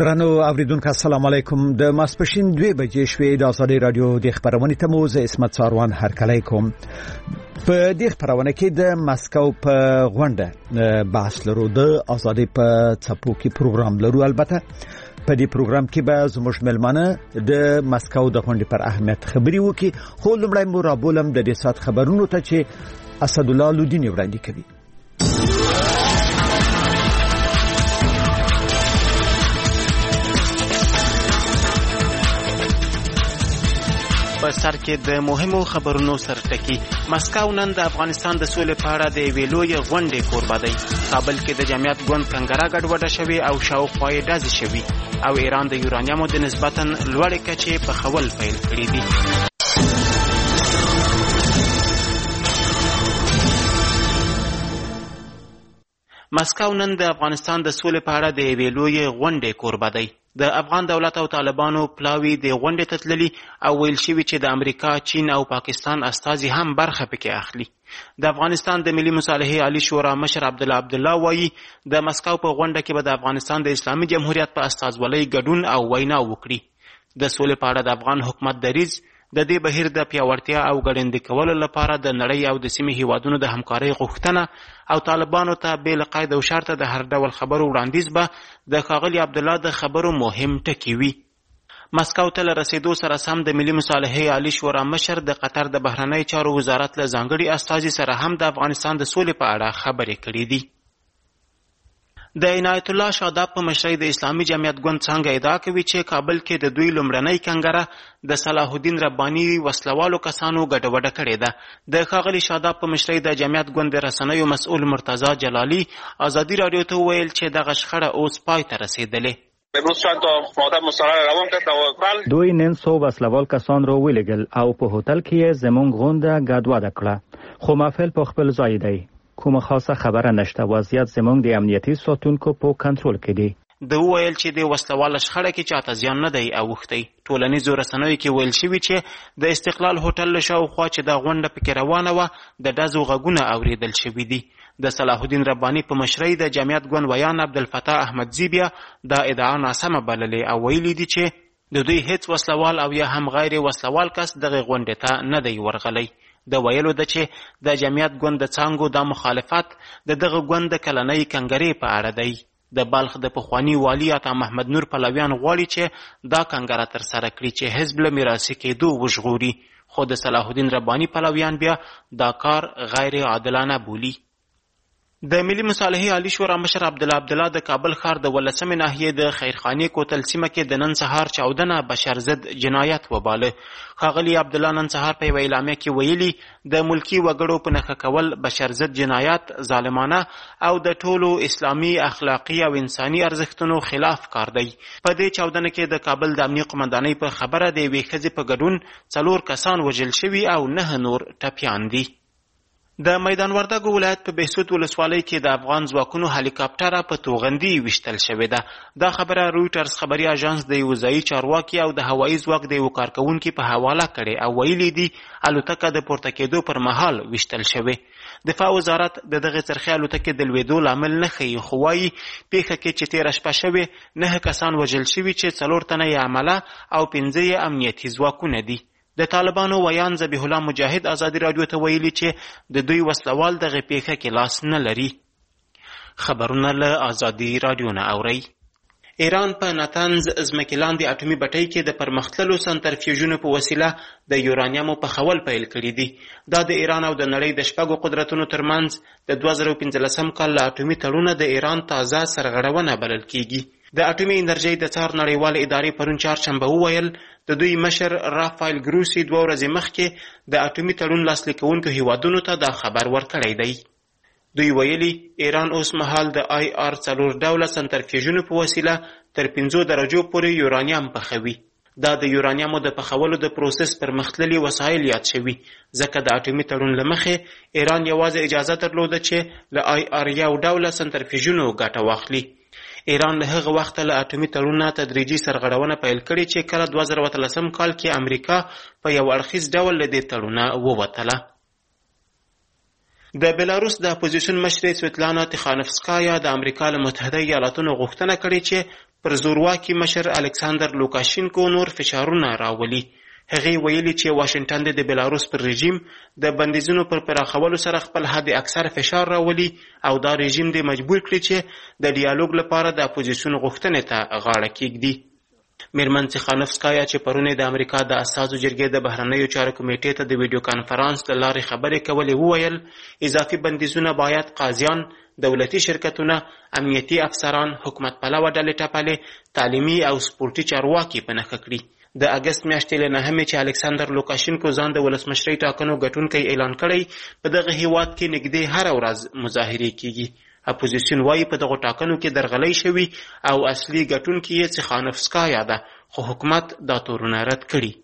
درنو اوریدونکو السلام علیکم د ماسپښین 2 بجې شوې د ازادي رادیو د خبرونې ته مو زه اسمت ساروان هرکلی کوم. په دې خبرونه کې د مسکو په غونډه بحث لرو، د ازادي په څپو کې پروګرام لرو. البته په دې پروګرام کې به زموږ ملمانه د مسکو د غونډې پر اهمیت خبري وکړي، خو لومړی مو رابولم د دې سات خبرونو ته چې اسد الله لودینی وړاندې کوي. په سر کې د مهمو خبرونو سرټکی. مسکو نن د افغانستان د سولې په اړه د یوې لویې غونډې کوربه دی. کابل کې د جمعیت ګوند کنګره ګډوډه شوې او شاوخوا یې ډزې شوي او ایران د یورانیمو د نسبتاً لوړې کچې پخول پیل کړي دي. مسکو نن د افغانستان د سولې په اړه د یوې لویې غونډې کوربه دی. د افغان دولت او طالبانو پلاوی د غونډې ته تللي او ویل شوي چې د امریکا، چین او پاکستان استازي هم برخه پکې اخلي. د افغانستان د ملي مصالحې عالی شورا مشر عبدالله وایي د مسکو په غونډه کې به د افغانستان د اسلامي جمهوریت په استازولۍ ګډون او وینا وکړي. د سولې په اړه د افغان حکومت دریځ د دې بهیر د پیاوړتیا او ګړندي کولو لپاره د نړۍ او د سیمې هیوادونو د همکارۍ غوښتنه او طالبانو ته بې له قید او شرطه د هر ډول خبرو وړاندیز به د ښاغلي عبدالله د خبرو مهم ټکي وي. مسکو ته له رسېدو سره سم د ملي مصالحې عالی شورا مشر د قطر د بهرنۍ چارو وزارت له ځانګړي استازي سره هم د افغانستان د سولې په اړه خبرې کړې دي. د عنایت الله شاداب په مشرۍ د اسلامي جمعیت ګوند څنګه ادعا کوي چې کابل کې د دوی لومړنۍ کنګره د صلاح الدین رباني وسلوالو کسانو ګډوډه کړې ده. د ښاغلي شاداب په مشرۍ د جمعیت ګوند د رسنیو مسؤل مرتضی جلالي ازادي رادیو ته وویل چې دغه شخړه اوس پای ته رسېدلې. دوی نن صبح وسلوال کسان را ولیږل او په هوټل کې زموږ غونډه ګډوډه کړه، خو محفل په خپل ځای دی. کومه خاصه خبره نشته. وضعیت زموږ د امنیتي ساتونکو په کنټرول کې دی. د وویل چې د وسلواله شخړه کې چاته زیان نه دی اوښتی. ټولنیزو رسنیو کې ویل شوي چې د استقلال هوټل له شاوخوا چې دا غونډه پکې روانه وه د ډزو غږونه اورېدل شوي دي. د صلاح الدین رباني په مشرۍ د جمعیت ګوند ویان عبدالفتاح احمدزي بیا دا ادعا ناسمه بللې او ویلي دي چې د دوی هیڅ وسلوال او یا هم غیر وسلوال کس دغه غونډې ته نه دی ورغلی. د ویلو ده چې د جمعیت ګوند د څانګو د مخالفت د دغه ګوند د کلنۍ کنګرې په اړه دی. د بلخ د پخواني والي عطا محمد نور پلویان غواړي چې دا کنګره ترسره کړي چې حزب له میراثي کېدو وژغوري، خو د صلاح الدین رباني پلویان بیا دا کار غیر عادلانه بولي. د ملي مصالحې عالی شورا مشر عبدالله د کابل ښار د 18مې ناحیې د خیرخانې کوتل سیمه کې د نن سهار 14 بشر ضد جنایت وباله. ښاغلي عبدالله نن سهار په یوه اعلامیه کې ویلي د ملکي وګړو په نښه کول بشر ضد جنایت ظالمانه او د ټولو اسلامي اخلاقي او انساني ارزښتونو خلاف کار دی. په دې چاودنه کې د کابل د امنیه قمندانۍ په خبره د یوې ښځې په ګډون 4 کسان وژل شوي او 9 نور ټپیان دي. د میدان وردګو ولایت په بهسود ولسوالۍ کې د افغان ځواکونو هلیکاپټره په توغندي ویشتل شوې ده. دا خبره رویټرز خبري اژانس د یو ځایي چارواکي او د هوایي ځواک د یو کارکوونکي په حواله کړې او ویلي دي الوتکه د پورته کېدو پر مهال ویشتل شوې. دفاع وزارت د دغه څرخي الوتکې د لوېدو لامل نه ښیي، خو وایي پیښه کې چې تېره شپه شوې 9 کسان وژل شوي چې 4 تنه یې عمله او 5 یې امنیتي ځواکونه دي. د طالبانو ویان ذبیح الله مجاهد ازادي رادیو ته ویلي چې د دوی وسلوال دغه پیښه کې لاس نه لري. خبرونه له ازادي رادیو نه اورئ. ایران په ناتنز ځمکې لاندې اټومي بټۍ کې د پرمختللو سنترفیوژونو په وسیله د یورانیمو پخول پیل کړي دي. دا د ایران او د نړۍ د 6 قدرتونو ترمنځ د 2015 کال له اټومي تړونه د ایران تازه سرغړونه بلل کیږي. د اټومي انرژۍ د څار نړیوالې ادارې پرون چهارشنبه وویل د دوی مشر رافایل ګروسي 2 ورځې مخکې د اټومي تړون لاسلیک کوونکو هیوادونو ته دا خبر ورکړی دی. دوی ویلي ایران اوس مهال د IR4 ډوله سنترفیوژونو په وسیله تر 5 درجو پورې یورانیم پخوي. دا د یورانیمو د پخولو د پروسس پرمختللي وسایل یاد شوي، ځکه د اټومي تړون له مخې ایران یوازې اجازه درلوده چې له IR1 ډوله سنترفیوژونو ګټه واخلي. ایران له هغه وخته له اټومي تړون تدریجي سرغړونه پیل کړې چې کله 2013 کال کې امریکا په یو اړخیز ډول له دې تړونه ووتله. د بلاروس د اپوزیسیون مشرې سویتلانا تیخانوفسکایا د امریکا له متحده ایالاتونو غوښتنه کړې چې پر زورواکي مشر الکساندر لوکاشینکو نور فشارونه راولي. هغې ویلي چې واشنګټن د بلاروس پر رژیم د بندیزونو پر پراخولو سره خپل حد اکثر فشار راولي او دا رژیم دې مجبور کړي چې د ډیالوګ لپاره د اپوزیسیون غوښتنې ته غاړه کېږدي. میرمن تیخانوفسکایا چې پرونی د امریکا د اساسو جرګې د بهرنیو چارو کمیټې ته د ویډیو کانفرنس له لارې خبرې کولې وویل اضافي بندیزونه باید قاضیان، دولتي شرکتونه، امنیتي افسران، حکومت پلوه ډلې ټپلې، تعلیمي او سپورتي چارواکي په نښه کړي. د اګست میاشتې له 9 چې الکساندر لوکاشینکو ځان د ولسمشرۍ ټاکنو ګټونکی اعلان کړی، په دغه هیواد کې نږدې هره ورځ مظاهرې کیږي. اپوزیسیون وایي په دغو ټاکنو کې درغلۍ شوي او اصلي ګټونکي یې تیخانوفسکایا ده، خو حکومت دا تورونه رد کړي.